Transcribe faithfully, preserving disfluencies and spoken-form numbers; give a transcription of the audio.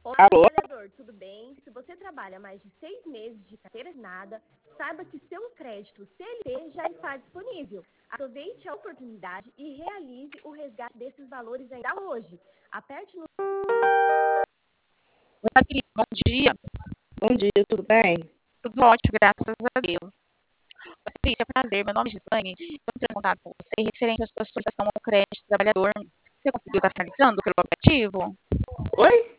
Olá, Alô? trabalhador, tudo bem? Se você trabalha mais de seis meses de carteira assinada, saiba que seu crédito C L T já está disponível. Aproveite a oportunidade e realize o resgate desses valores ainda hoje. Aperte no... Oi, Patrícia, bom dia. Bom dia, tudo bem? Tudo ótimo, graças a Deus. Patrícia, prazer, meu nome é Gislaine. Estou entrando em contato com você referente à sua solicitação ao crédito do trabalhador. Você conseguiu estar finalizando pelo aplicativo? Oi?